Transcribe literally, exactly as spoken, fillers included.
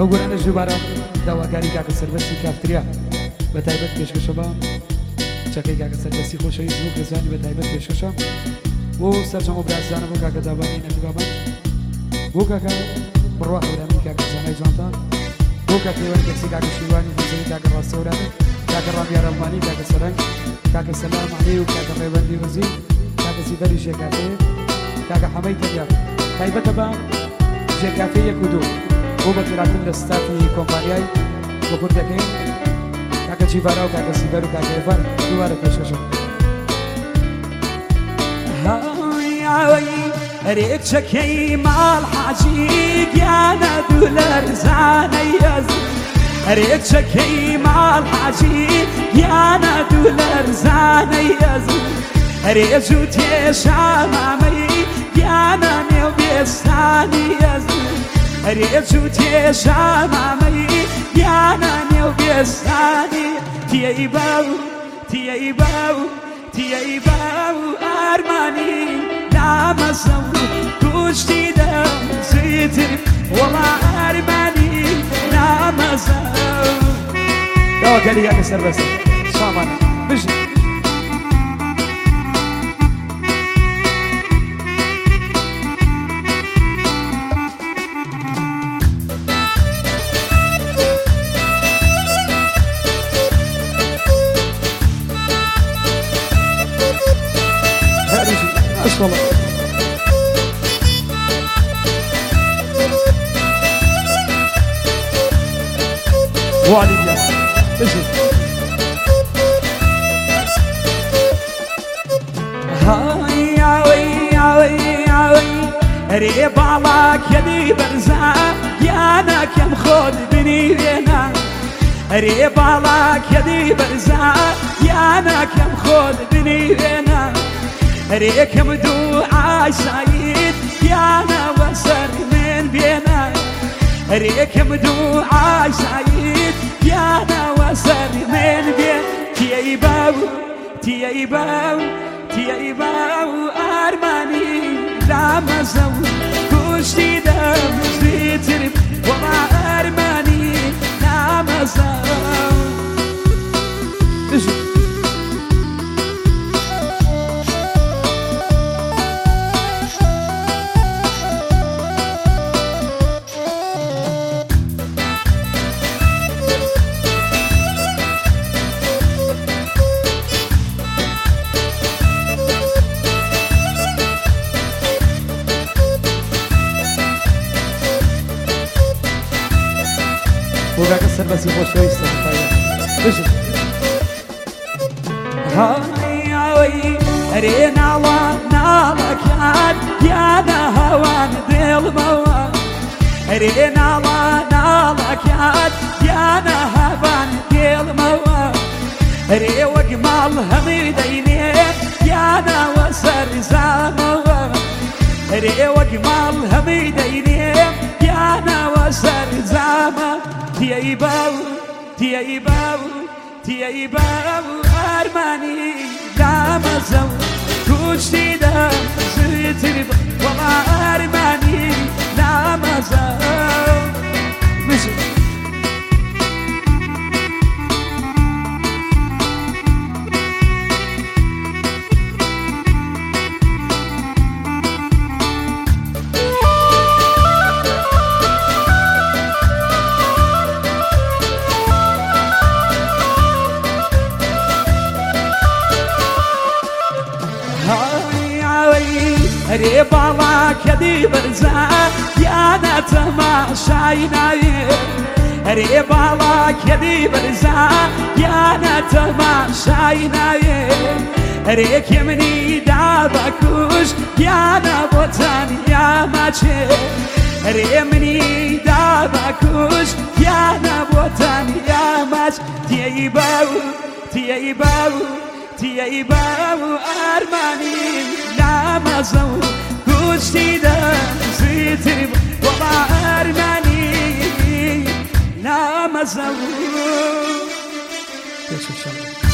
ئەوگورانە ژووبارە داواکاری کاکە سەربەستی کافتریا بە تایبەت پێشکەشە بە چەکەی کاکە سەربەستی خۆشەویست بۆ کەسانی بە تایبەت پێشکەشە بۆ سەرجەم و برازانە بۆ کاکە دابانی نەفیبابان بۆ کاکە بڕوا هەورانی کاکە زانای جوانتان بۆ کاکەوەی کەسی کاکە شیوانی بزەی کاکە ڕاستەورانی کاکە ڕامیار ئەڵمانی کاکە سەرنگ کاکە سەلام عەلەی و کاکە ڕێوەندی وەزیر کاکە سیدەری ژێکافێ کاکە حەمەی تەریاق تایبەتە بە ژێکافێ یەک و دوو بۆ بەخێراتن لە ستافی کۆمپانیای بۆ کوردەکەی کاکە جیڤارا و کاکە سیدەر و کاکە ئێڤان دووبارە پێشکەشە ريك شكي مع الحجيج يا ندولر زاني يزن ريك شكي مع الحجيج يا ندولر زاني يزن ريجو تيشام عمي يا ناني وبيستاني يزن ريجو تيشام عمي يا ناني وبيستاني تيباو تيباو تيباو أرماني لا مصور كشتي دم زيتر والله أرماني لا مصور دوا كالي كاكا سربسة شامانا بجي والله وعلي يا اجي هاي عوي عوي عوي ريب على كدي برزا يانا كم خود بني بينا ريب على كدي برزا يانا كم خود بني بينا ريكم دعاء سعيد يانا وسر من بينا ريكم دعاء سعيد يانا وسر من بين تيباو تيباو تيباو أرماني لا مزو كشتي دم زيترب وما أرماني لا مزو وكاكا سربسي خوشويست بجي هاي عوي رينا وانا لكان يانا هوان ديل موان رينا وانا لكان يانا هوان ديل موان ري وجمال هميديني يانا وسر زاموان ري وجمال هميديني يانا وسر زاموان تيباو تيباو تيباو أرماني لا مزو كشتي دم زيترب والله أرماني لا مزو مشي ريب على كدي برزا يانا تماشاينا ريب على كدي برزا يانا تماشاينا ريك يمني دابكوش يانا بوتان يا ماشي ريمني دابكوش يانا بوتان يا ماش تيباو تيباو تيباو أرماني لا مزو كشتي دم زيترب والله أرماني لا مزو